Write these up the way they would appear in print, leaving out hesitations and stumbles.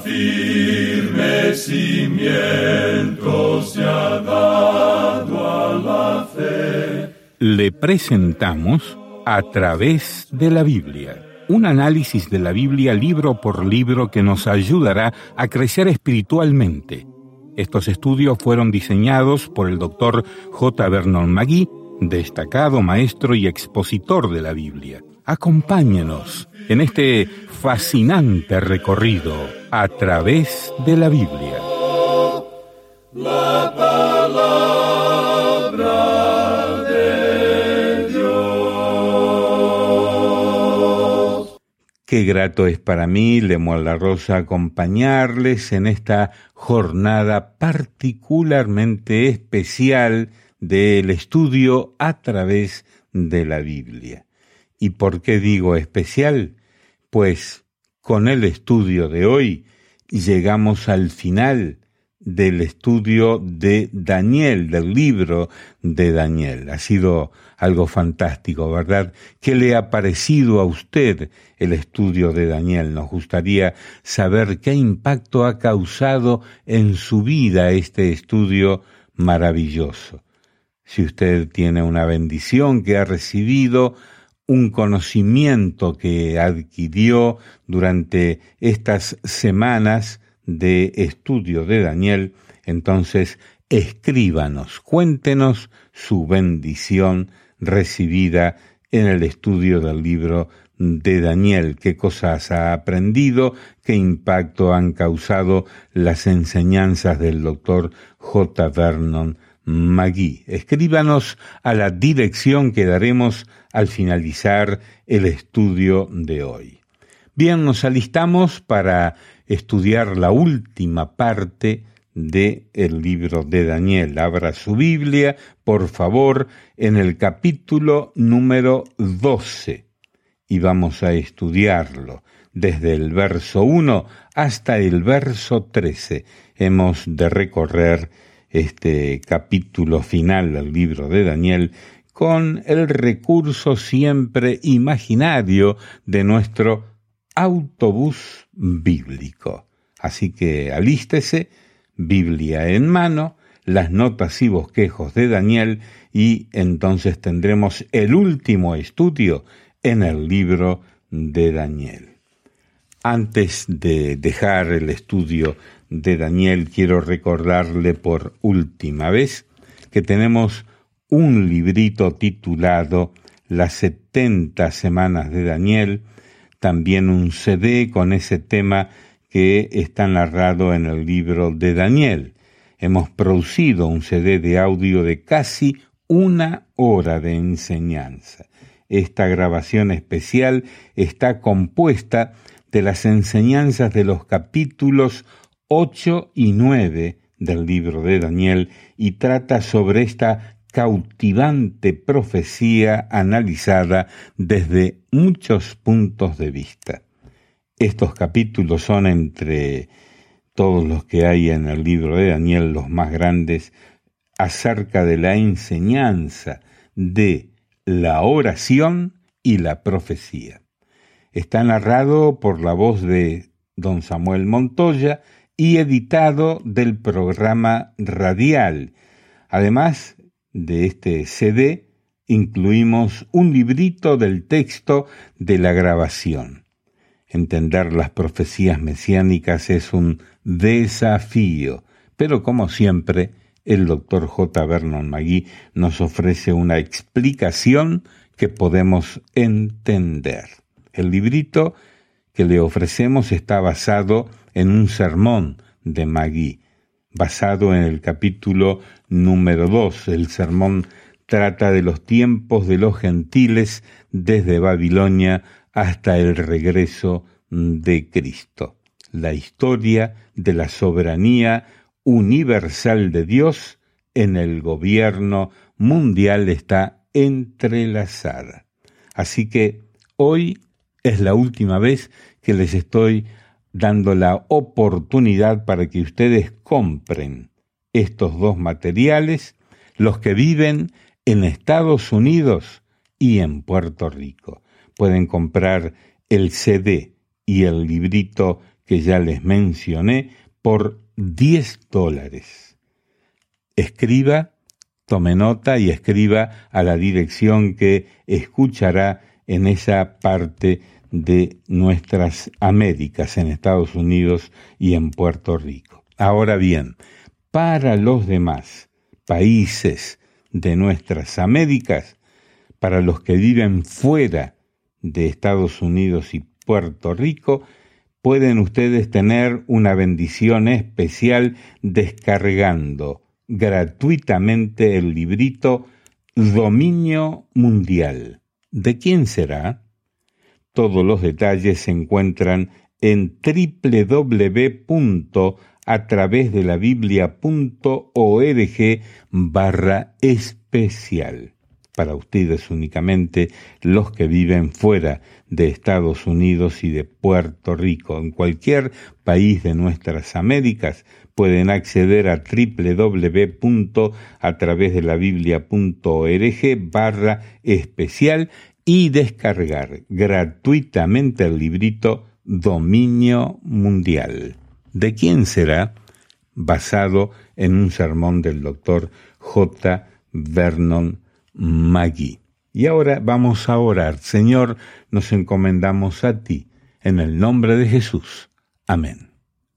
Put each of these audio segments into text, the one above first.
firme cimiento se ha dado a la fe. Le presentamos A través de la Biblia, un análisis de la Biblia libro por libro que nos ayudará a crecer espiritualmente. Estos estudios fueron diseñados por el Dr. J. Vernon McGee, destacado maestro y expositor de la Biblia. Acompáñenos en este fascinante recorrido a través de la Biblia. La palabra de Dios. Qué grato es para mí, Lemuel La Rosa, acompañarles en esta jornada particularmente especial del estudio a través de la Biblia. ¿Y por qué digo especial? Pues con el estudio de hoy llegamos al final del estudio de Daniel, del libro de Daniel. Ha sido algo fantástico, ¿verdad? ¿Qué le ha parecido a usted el estudio de Daniel? Nos gustaría saber qué impacto ha causado en su vida este estudio maravilloso. Si usted tiene una bendición que ha recibido, un conocimiento que adquirió durante estas semanas de estudio de Daniel, entonces escríbanos, cuéntenos su bendición recibida en el estudio del libro de Daniel, qué cosas ha aprendido, qué impacto han causado las enseñanzas del Dr. J. Vernon McGee. Escríbanos a la dirección que daremos al finalizar el estudio de hoy. Bien, nos alistamos para estudiar la última parte del libro de Daniel. Abra su Biblia, por favor, en el capítulo número 12 y vamos a estudiarlo desde el verso 1 hasta el verso 13. Hemos de recorrer este capítulo final del libro de Daniel con el recurso siempre imaginario de nuestro autobús bíblico. Así que alístese, Biblia en mano, las notas y bosquejos de Daniel, y entonces tendremos el último estudio en el libro de Daniel. Antes de dejar el estudio de Daniel, quiero recordarle por última vez que tenemos un librito titulado Las 70 semanas de Daniel, también un CD con ese tema que está narrado en el libro de Daniel. Hemos producido un CD de audio de casi 1 hora de enseñanza. Esta grabación especial está compuesta de las enseñanzas de los capítulos 8 y 9 del libro de Daniel y trata sobre esta cautivante profecía analizada desde muchos puntos de vista. Estos capítulos son, entre todos los que hay en el libro de Daniel, los más grandes acerca de la enseñanza de la oración y la profecía. Está narrado por la voz de don Samuel Montoya y editado del programa radial. Además de este CD, incluimos un librito del texto de la grabación. Entender las profecías mesiánicas es un desafío, pero como siempre, el Dr. J. Vernon McGee nos ofrece una explicación que podemos entender. El librito que le ofrecemos está basado en un sermón de McGee, basado en el capítulo número 2. El sermón trata de los tiempos de los gentiles desde Babilonia hasta el regreso de Cristo. La historia de la soberanía universal de Dios en el gobierno mundial está entrelazada. Así que hoy es la última vez que les estoy dando la oportunidad para que ustedes compren estos dos materiales, los que viven en Estados Unidos y en Puerto Rico. Pueden comprar el CD y el librito que ya les mencioné por $10. Escriba, tome nota y escriba a la dirección que escuchará en esa parte de nuestras Américas, en Estados Unidos y en Puerto Rico. Ahora bien, para los demás países de nuestras Américas, para los que viven fuera de Estados Unidos y Puerto Rico, pueden ustedes tener una bendición especial descargando gratuitamente el librito Dominio Mundial. ¿De quién será? Todos los detalles se encuentran en www.atravesdelabiblia.org/especial. Para ustedes únicamente los que viven fuera de Estados Unidos y de Puerto Rico. En cualquier país de nuestras Américas pueden acceder a www.atravesdelabiblia.org/especial y descargar gratuitamente el librito Dominio Mundial. ¿De quién será? Basado en un sermón del doctor J. Vernon McGee. Y ahora vamos a orar. Señor, nos encomendamos a ti, en el nombre de Jesús. Amén.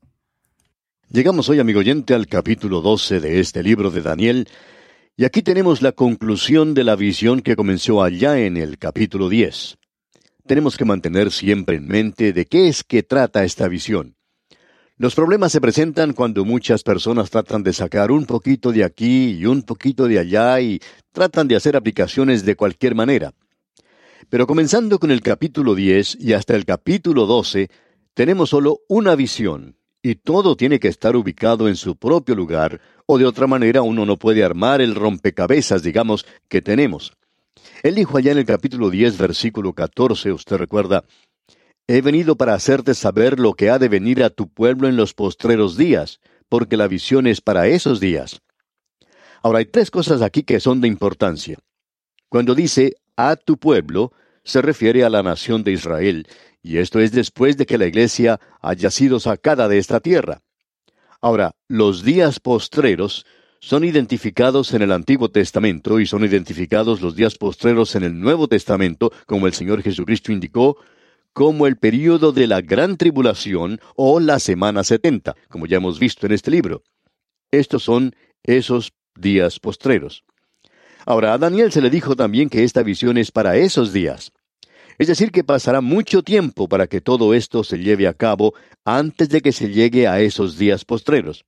Llegamos hoy, amigo oyente, al capítulo 12 de este libro de Daniel, y aquí tenemos la conclusión de la visión que comenzó allá en el capítulo 10. Tenemos que mantener siempre en mente de qué es que trata esta visión. Los problemas se presentan cuando muchas personas tratan de sacar un poquito de aquí y un poquito de allá y tratan de hacer aplicaciones de cualquier manera. Pero comenzando con el capítulo 10 y hasta el capítulo 12, tenemos solo una visión, y todo tiene que estar ubicado en su propio lugar, o de otra manera uno no puede armar el rompecabezas, digamos, que tenemos. Él dijo allá en el capítulo 10, versículo 14, usted recuerda: «He venido para hacerte saber lo que ha de venir a tu pueblo en los postreros días, porque la visión es para esos días». Ahora, hay tres cosas aquí que son de importancia. Cuando dice «a tu pueblo», se refiere a la nación de Israel, y esto es después de que la iglesia haya sido sacada de esta tierra. Ahora, los días postreros son identificados en el Antiguo Testamento y son identificados los días postreros en el Nuevo Testamento, como el Señor Jesucristo indicó, como el período de la gran tribulación o la semana 70, como ya hemos visto en este libro. Estos son esos días postreros. Ahora, a Daniel se le dijo también que esta visión es para esos días. Es decir, que pasará mucho tiempo para que todo esto se lleve a cabo antes de que se llegue a esos días postreros.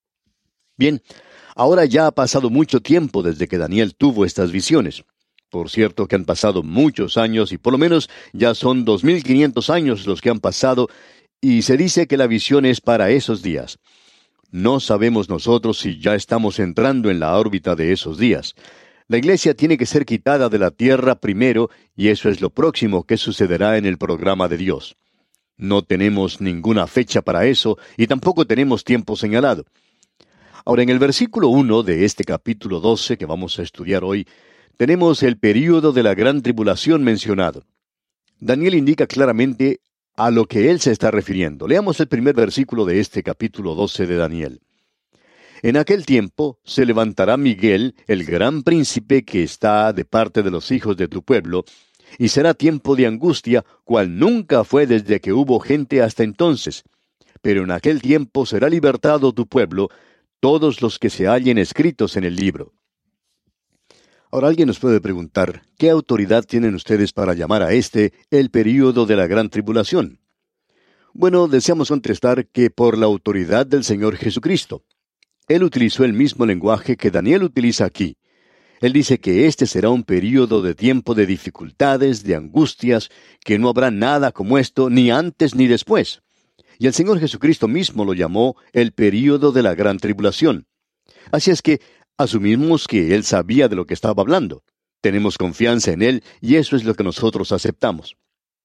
Bien, ahora ya ha pasado mucho tiempo desde que Daniel tuvo estas visiones. Por cierto que han pasado muchos años y por lo menos ya son 2500 años los que han pasado, y se dice que la visión es para esos días. No sabemos nosotros si ya estamos entrando en la órbita de esos días. La iglesia tiene que ser quitada de la tierra primero, y eso es lo próximo que sucederá en el programa de Dios. No tenemos ninguna fecha para eso, y tampoco tenemos tiempo señalado. Ahora, en el versículo 1 de este capítulo 12 que vamos a estudiar hoy, tenemos el período de la gran tribulación mencionado. Daniel indica claramente a lo que él se está refiriendo. Leamos el primer versículo de este capítulo 12 de Daniel. «En aquel tiempo se levantará Miguel, el gran príncipe que está de parte de los hijos de tu pueblo, y será tiempo de angustia, cual nunca fue desde que hubo gente hasta entonces. Pero en aquel tiempo será libertado tu pueblo, todos los que se hallen escritos en el libro». Ahora alguien nos puede preguntar, ¿qué autoridad tienen ustedes para llamar a este el período de la gran tribulación? Bueno, deseamos contestar que por la autoridad del Señor Jesucristo. Él utilizó el mismo lenguaje que Daniel utiliza aquí. Él dice que este será un período de tiempo de dificultades, de angustias, que no habrá nada como esto ni antes ni después. Y el Señor Jesucristo mismo lo llamó el período de la gran tribulación. Así es que asumimos que Él sabía de lo que estaba hablando. Tenemos confianza en Él y eso es lo que nosotros aceptamos.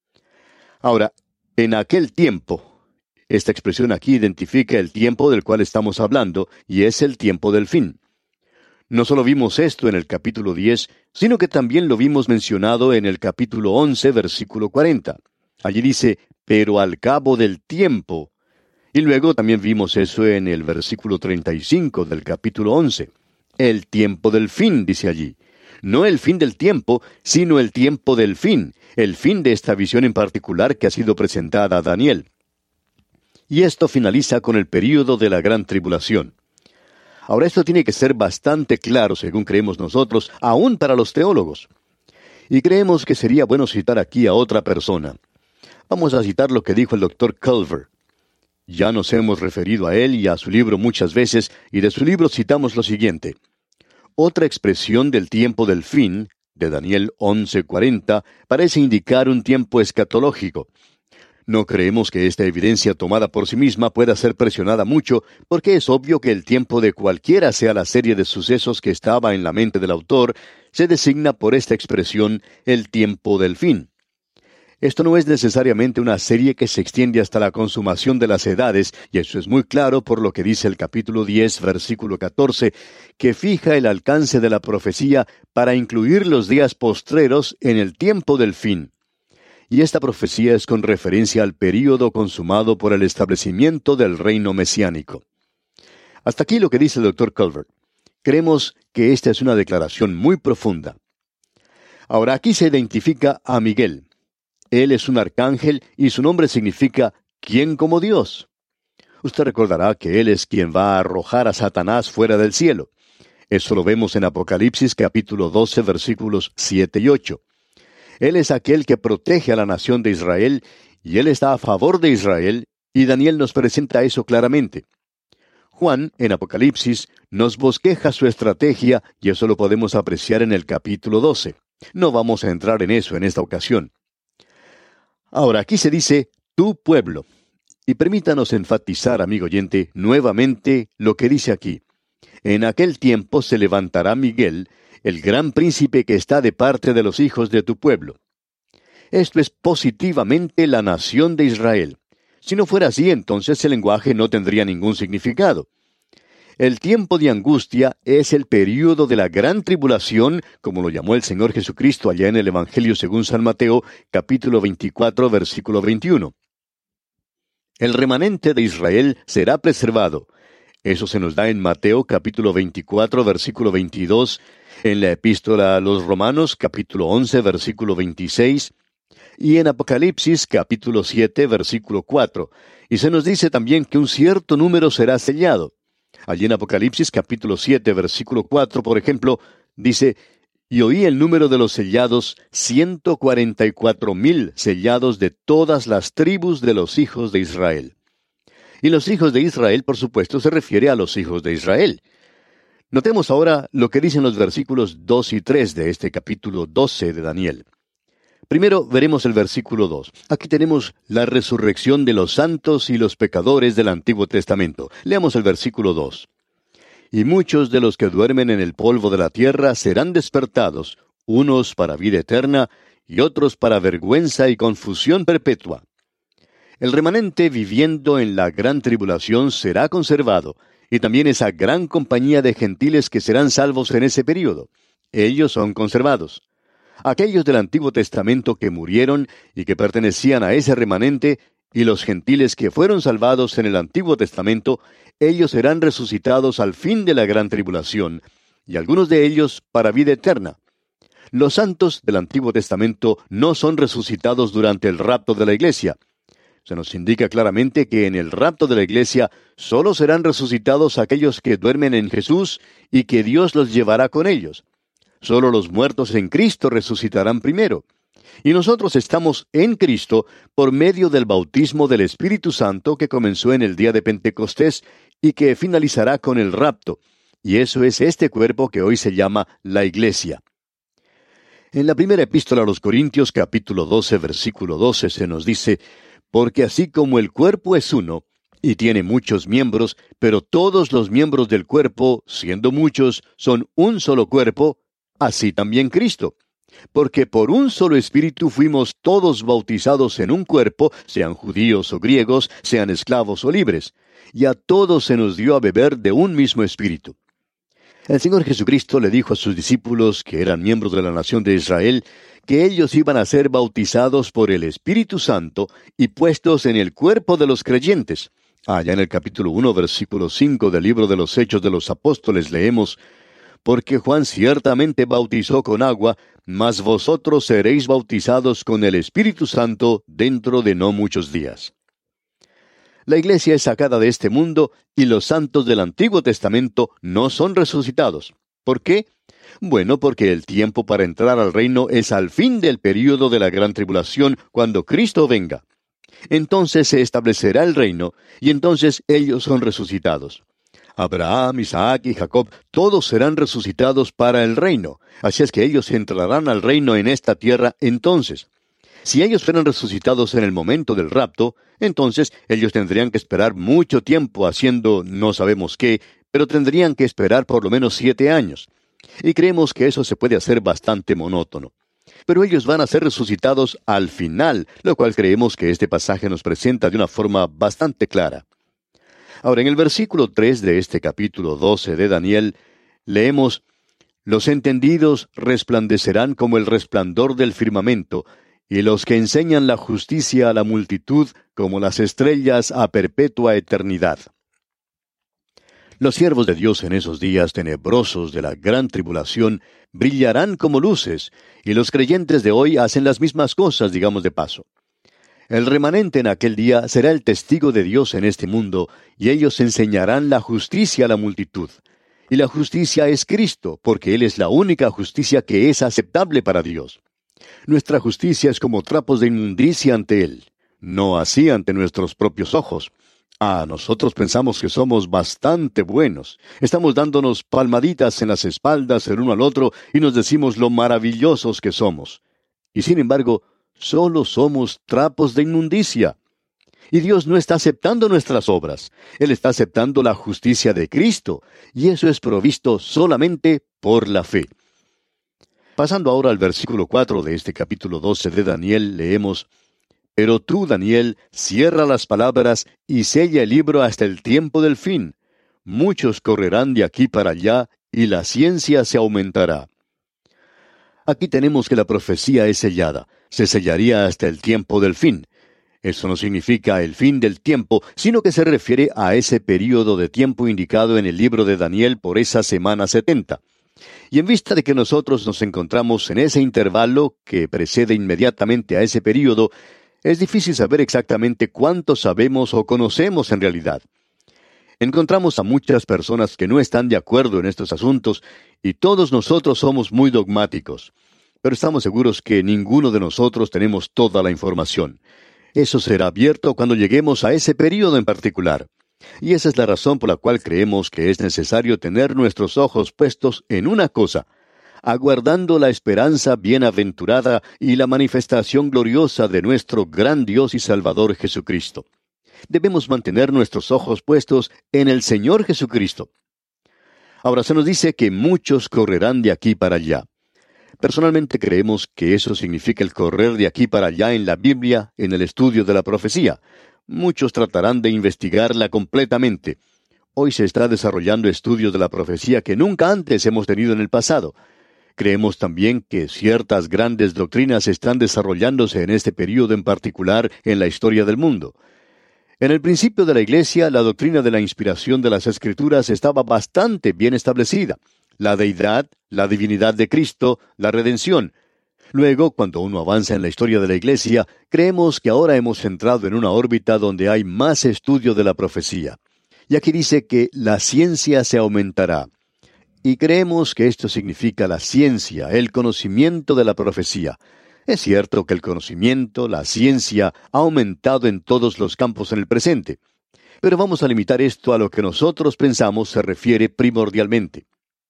Ahora, en aquel tiempo, esta expresión aquí identifica el tiempo del cual estamos hablando y es el tiempo del fin. No solo vimos esto en el capítulo 10, sino que también lo vimos mencionado en el capítulo 11, versículo 40. Allí dice, «Pero al cabo del tiempo Y luego también vimos eso en el versículo 35 del capítulo 11. El tiempo del fin, dice allí. No el fin del tiempo, sino el tiempo del fin, el fin de esta visión en particular que ha sido presentada a Daniel. Y esto finaliza con el período de la gran tribulación. Ahora, esto tiene que ser bastante claro, según creemos nosotros, aún para los teólogos. Y creemos que sería bueno citar aquí a otra persona. Vamos a citar lo que dijo el Dr. Culver. Ya nos hemos referido a él y a su libro muchas veces, y de su libro citamos lo siguiente. Otra expresión del tiempo del fin, de Daniel 11:40, parece indicar un tiempo escatológico. No creemos que esta evidencia tomada por sí misma pueda ser presionada mucho, porque es obvio que el tiempo de cualquiera sea la serie de sucesos que estaba en la mente del autor, se designa por esta expresión el tiempo del fin. Esto no es necesariamente una serie que se extiende hasta la consumación de las edades, y eso es muy claro por lo que dice el capítulo 10, versículo 14, que fija el alcance de la profecía para incluir los días postreros en el tiempo del fin. Y esta profecía es con referencia al período consumado por el establecimiento del reino mesiánico. Hasta aquí lo que dice el Dr. Culver. Creemos que esta es una declaración muy profunda. Ahora aquí se identifica a Miguel. Él es un arcángel y su nombre significa ¿quién como Dios? Usted recordará que él es quien va a arrojar a Satanás fuera del cielo. Eso lo vemos en Apocalipsis capítulo 12 versículos 7 y 8. Él es aquel que protege a la nación de Israel, y él está a favor de Israel, y Daniel nos presenta eso claramente. Juan, en Apocalipsis, nos bosqueja su estrategia, y eso lo podemos apreciar en el capítulo 12. No vamos a entrar en eso en esta ocasión. Ahora, aquí se dice, tu pueblo. Y permítanos enfatizar, amigo oyente, nuevamente lo que dice aquí. En aquel tiempo se levantará Miguel, el gran príncipe que está de parte de los hijos de tu pueblo. Esto es positivamente la nación de Israel. Si no fuera así, entonces el lenguaje no tendría ningún significado. El tiempo de angustia es el período de la gran tribulación, como lo llamó el Señor Jesucristo allá en el Evangelio según San Mateo, capítulo 24, versículo 21. El remanente de Israel será preservado. Eso se nos da en Mateo, capítulo 24, versículo 22, en la Epístola a los Romanos, capítulo 11, versículo 26, y en Apocalipsis, capítulo 7, versículo 4. Y se nos dice también que un cierto número será sellado. Allí en Apocalipsis, capítulo 7, versículo 4, por ejemplo, dice, y oí el número de los sellados, 144,000 sellados de todas las tribus de los hijos de Israel. Y los hijos de Israel, por supuesto, se refiere a los hijos de Israel. Notemos ahora lo que dicen los versículos 2 y 3 de este capítulo 12 de Daniel. Primero veremos el versículo 2. Aquí tenemos la resurrección de los santos y los pecadores del Antiguo Testamento. Leamos el versículo 2. Y muchos de los que duermen en el polvo de la tierra serán despertados, unos para vida eterna y otros para vergüenza y confusión perpetua. El remanente viviendo en la gran tribulación será conservado, y también esa gran compañía de gentiles que serán salvos en ese período. Ellos son conservados. Aquellos del Antiguo Testamento que murieron y que pertenecían a ese remanente, y los gentiles que fueron salvados en el Antiguo Testamento, ellos serán resucitados al fin de la gran tribulación, y algunos de ellos para vida eterna. Los santos del Antiguo Testamento no son resucitados durante el rapto de la iglesia. Se nos indica claramente que en el rapto de la iglesia solo serán resucitados aquellos que duermen en Jesús y que Dios los llevará con ellos. Solo los muertos en Cristo resucitarán primero. Y nosotros estamos en Cristo por medio del bautismo del Espíritu Santo que comenzó en el día de Pentecostés y que finalizará con el rapto. Y eso es este cuerpo que hoy se llama la Iglesia. En la primera epístola a los Corintios, capítulo 12, versículo 12, se nos dice, porque así como el cuerpo es uno, y tiene muchos miembros, pero todos los miembros del cuerpo, siendo muchos, son un solo cuerpo, así también Cristo. Porque por un solo espíritu fuimos todos bautizados en un cuerpo, sean judíos o griegos, sean esclavos o libres, y a todos se nos dio a beber de un mismo espíritu. El Señor Jesucristo le dijo a sus discípulos, que eran miembros de la nación de Israel, que ellos iban a ser bautizados por el Espíritu Santo y puestos en el cuerpo de los creyentes. Allá en el capítulo 1, versículo 5 del libro de los Hechos de los Apóstoles leemos: porque Juan ciertamente bautizó con agua, mas vosotros seréis bautizados con el Espíritu Santo dentro de no muchos días. La iglesia es sacada de este mundo y los santos del Antiguo Testamento no son resucitados. ¿Por qué? Bueno, porque el tiempo para entrar al reino es al fin del período de la gran tribulación, cuando Cristo venga. Entonces se establecerá el reino, y entonces ellos son resucitados. Abraham, Isaac y Jacob, todos serán resucitados para el reino. Así es que ellos entrarán al reino en esta tierra entonces. Si ellos fueran resucitados en el momento del rapto, entonces ellos tendrían que esperar mucho tiempo haciendo no sabemos qué, pero tendrían que esperar por lo menos 7 años. Y creemos que eso se puede hacer bastante monótono. Pero ellos van a ser resucitados al final, lo cual creemos que este pasaje nos presenta de una forma bastante clara. Ahora, en el versículo 3 de este capítulo 12 de Daniel, leemos: los entendidos resplandecerán como el resplandor del firmamento, y los que enseñan la justicia a la multitud como las estrellas a perpetua eternidad. Los siervos de Dios en esos días tenebrosos de la gran tribulación brillarán como luces, y los creyentes de hoy hacen las mismas cosas, digamos de paso. El remanente en aquel día será el testigo de Dios en este mundo, y ellos enseñarán la justicia a la multitud. Y la justicia es Cristo, porque Él es la única justicia que es aceptable para Dios. Nuestra justicia es como trapos de inmundicia ante Él, no así ante nuestros propios ojos. Nosotros pensamos que somos bastante buenos. Estamos dándonos palmaditas en las espaldas el uno al otro y nos decimos lo maravillosos que somos. Y sin embargo, solo somos trapos de inmundicia. Y Dios no está aceptando nuestras obras. Él está aceptando la justicia de Cristo, y eso es provisto solamente por la fe. Pasando ahora al versículo 4 de este capítulo 12 de Daniel, leemos: pero tú, Daniel, cierra las palabras y sella el libro hasta el tiempo del fin. Muchos correrán de aquí para allá, y la ciencia se aumentará. Aquí tenemos que la profecía es sellada. Se sellaría hasta el tiempo del fin. Eso no significa el fin del tiempo, sino que se refiere a ese período de tiempo indicado en el libro de Daniel por esa semana 70. Y en vista de que nosotros nos encontramos en ese intervalo que precede inmediatamente a ese período, es difícil saber exactamente cuánto sabemos o conocemos en realidad. Encontramos a muchas personas que no están de acuerdo en estos asuntos, y todos nosotros somos muy dogmáticos. Pero estamos seguros que ninguno de nosotros tenemos toda la información. Eso será abierto cuando lleguemos a ese período en particular. Y esa es la razón por la cual creemos que es necesario tener nuestros ojos puestos en una cosa: aguardando la esperanza bienaventurada y la manifestación gloriosa de nuestro gran Dios y Salvador Jesucristo. Debemos mantener nuestros ojos puestos en el Señor Jesucristo. Ahora se nos dice que muchos correrán de aquí para allá. Personalmente creemos que eso significa el correr de aquí para allá en la Biblia, en el estudio de la profecía. Muchos tratarán de investigarla completamente. Hoy se está desarrollando estudios de la profecía que nunca antes hemos tenido en el pasado. Creemos también que ciertas grandes doctrinas están desarrollándose en este período en particular en la historia del mundo. En el principio de la Iglesia, la doctrina de la inspiración de las Escrituras estaba bastante bien establecida. La deidad, la divinidad de Cristo, la redención. Luego, cuando uno avanza en la historia de la Iglesia, creemos que ahora hemos entrado en una órbita donde hay más estudio de la profecía. Y aquí dice que la ciencia se aumentará. Y creemos que esto significa la ciencia, el conocimiento de la profecía. Es cierto que el conocimiento, la ciencia, ha aumentado en todos los campos en el presente. Pero vamos a limitar esto a lo que nosotros pensamos se refiere primordialmente.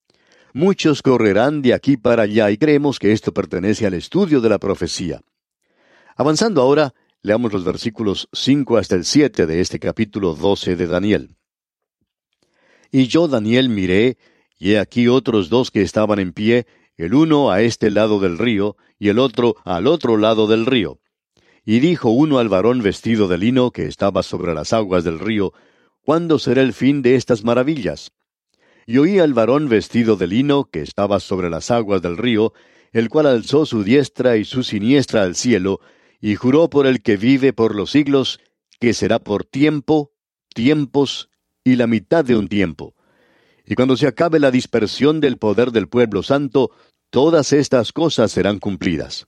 Muchos correrán de aquí para allá, y creemos que esto pertenece al estudio de la profecía. Avanzando ahora, leamos los versículos 5 hasta el 7 de este capítulo 12 de Daniel. Y yo, Daniel, miré, y he aquí otros 2 que estaban en pie, el uno a este lado del río, y el otro al otro lado del río. Y dijo uno al varón vestido de lino que estaba sobre las aguas del río: ¿cuándo será el fin de estas maravillas? Y oí al varón vestido de lino que estaba sobre las aguas del río, el cual alzó su diestra y su siniestra al cielo, y juró por el que vive por los siglos, que será por tiempo, tiempos y la mitad de un tiempo. Y cuando se acabe la dispersión del poder del pueblo santo, todas estas cosas serán cumplidas.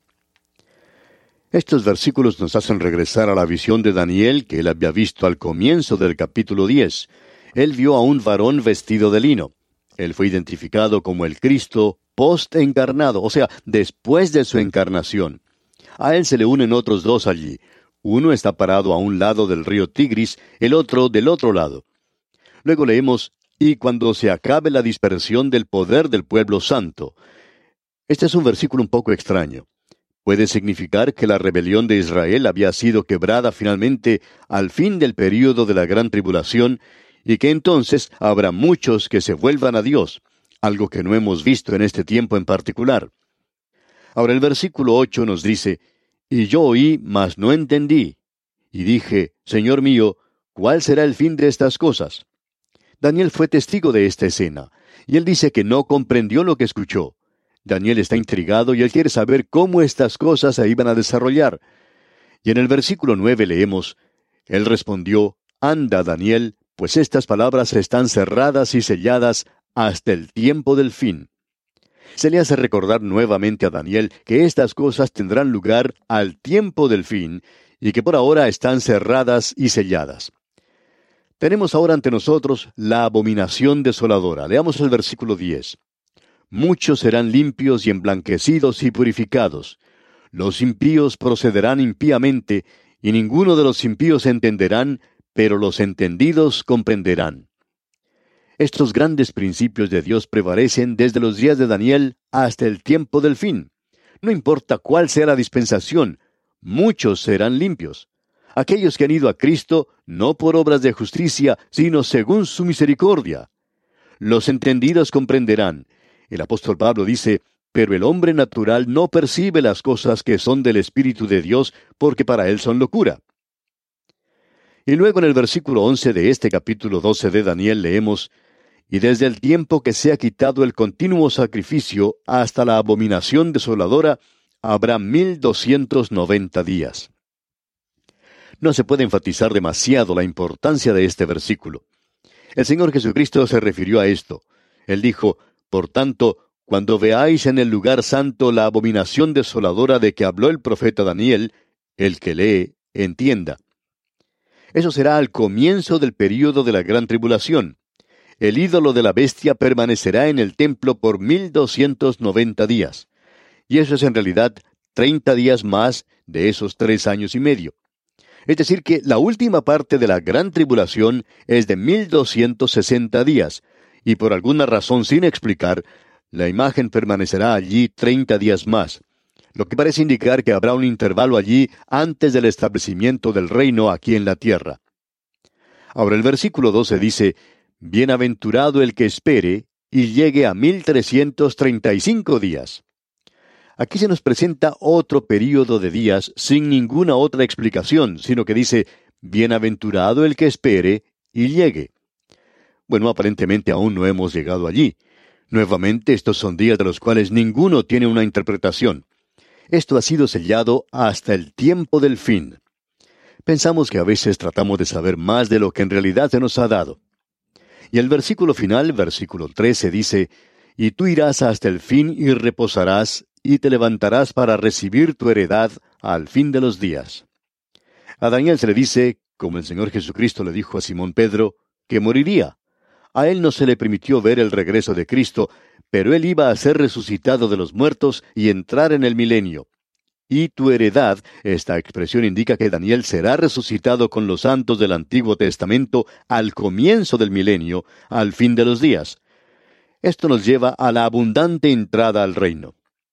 Estos versículos nos hacen regresar a la visión de Daniel que él había visto al comienzo del capítulo 10. Él vio a un varón vestido de lino. Él fue identificado como el Cristo post-encarnado, o sea, después de su encarnación. A él se le unen otros dos allí. Uno está parado a un lado del río Tigris, el otro del otro lado. Luego leemos, y cuando se acabe la dispersión del poder del pueblo santo. Este es un versículo un poco extraño. Puede significar que la rebelión de Israel había sido quebrada finalmente al fin del período de la gran tribulación, y que entonces habrá muchos que se vuelvan a Dios, algo que no hemos visto en este tiempo en particular. Ahora el versículo 8 nos dice, y yo oí, mas no entendí. Y dije, Señor mío, ¿cuál será el fin de estas cosas? Daniel fue testigo de esta escena, y él dice que no comprendió lo que escuchó. Daniel está intrigado y él quiere saber cómo estas cosas se iban a desarrollar. Y en el versículo 9 leemos, él respondió, anda, Daniel, pues estas palabras están cerradas y selladas hasta el tiempo del fin. Se le hace recordar nuevamente a Daniel que estas cosas tendrán lugar al tiempo del fin y que por ahora están cerradas y selladas. Tenemos ahora ante nosotros la abominación desoladora. Leamos el versículo 10. Muchos serán limpios y emblanquecidos y purificados. Los impíos procederán impíamente, y ninguno de los impíos entenderán, pero los entendidos comprenderán. Estos grandes principios de Dios prevalecen desde los días de Daniel hasta el tiempo del fin. No importa cuál sea la dispensación, muchos serán limpios. Aquellos que han ido a Cristo, no por obras de justicia, sino según su misericordia. Los entendidos comprenderán. El apóstol Pablo dice, pero el hombre natural no percibe las cosas que son del Espíritu de Dios, porque para él son locura. Y luego en el versículo 11 de este capítulo 12 de Daniel leemos, y desde el tiempo que se ha quitado el continuo sacrificio hasta la abominación desoladora, habrá 1290 días. No se puede enfatizar demasiado la importancia de este versículo. El Señor Jesucristo se refirió a esto. Él dijo, por tanto, cuando veáis en el lugar santo la abominación desoladora de que habló el profeta Daniel, el que lee, entienda. Eso será al comienzo del período de la gran tribulación. El ídolo de la bestia permanecerá en el templo por 1290 días. Y eso es en realidad 30 días más de esos 3 años y medio. Es decir que la última parte de la gran tribulación es de 1260 días, y por alguna razón sin explicar, la imagen permanecerá allí 30 días más, lo que parece indicar que habrá un intervalo allí antes del establecimiento del reino aquí en la tierra. Ahora el versículo 12 dice, bienaventurado el que espere y llegue a 1335 días. Aquí se nos presenta otro período de días sin ninguna otra explicación, sino que dice, bienaventurado el que espere y llegue. Bueno, aparentemente aún no hemos llegado allí. Nuevamente, estos son días de los cuales ninguno tiene una interpretación. Esto ha sido sellado hasta el tiempo del fin. Pensamos que a veces tratamos de saber más de lo que en realidad se nos ha dado. Y el versículo final, versículo 13, dice, y tú irás hasta el fin y reposarás, y te levantarás para recibir tu heredad al fin de los días. A Daniel se le dice, como el Señor Jesucristo le dijo a Simón Pedro, que moriría. A él no se le permitió ver el regreso de Cristo, pero él iba a ser resucitado de los muertos y entrar en el milenio. Y tu heredad, esta expresión indica que Daniel será resucitado con los santos del Antiguo Testamento al comienzo del milenio, al fin de los días. Esto nos lleva a la abundante entrada al reino.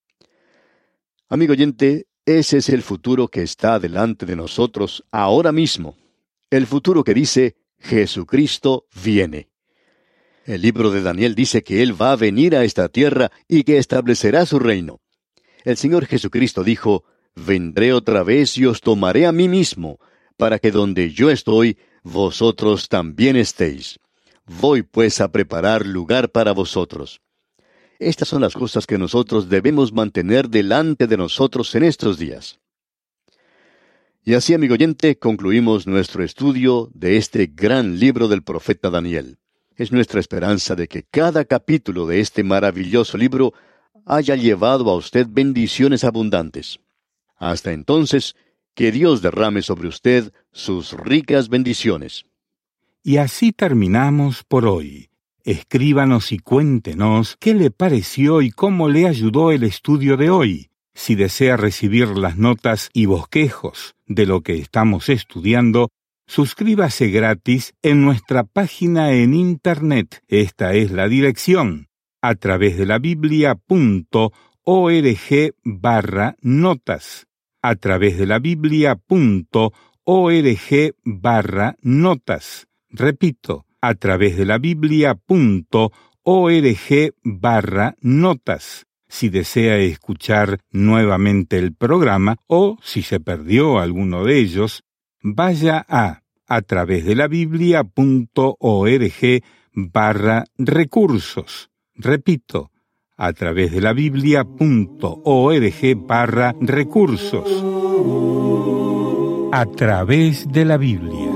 Amigo oyente, ese es el futuro que está delante de nosotros ahora mismo. El futuro que dice, Jesucristo viene. El libro de Daniel dice que Él va a venir a esta tierra y que establecerá su reino. El Señor Jesucristo dijo, vendré otra vez y os tomaré a mí mismo, para que donde yo estoy, vosotros también estéis. Voy pues a preparar lugar para vosotros. Estas son las cosas que nosotros debemos mantener delante de nosotros en estos días. Y así, amigo oyente, concluimos nuestro estudio de este gran libro del profeta Daniel. Es nuestra esperanza de que cada capítulo de este maravilloso libro haya llevado a usted bendiciones abundantes. Hasta entonces, que Dios derrame sobre usted sus ricas bendiciones. Y así terminamos por hoy. Escríbanos y cuéntenos qué le pareció y cómo le ayudó el estudio de hoy. Si desea recibir las notas y bosquejos de lo que estamos estudiando, suscríbase gratis en nuestra página en Internet. Esta es la dirección: atravesdelabiblia.org/notas. atravesdelabiblia.org/notas. Repito, atravesdelabiblia.org/notas. Si desea escuchar nuevamente el programa o si se perdió alguno de ellos, vaya a atravesdelabiblia.org/recursos. Repito, atravesdelabiblia.org/recursos. A través de la Biblia.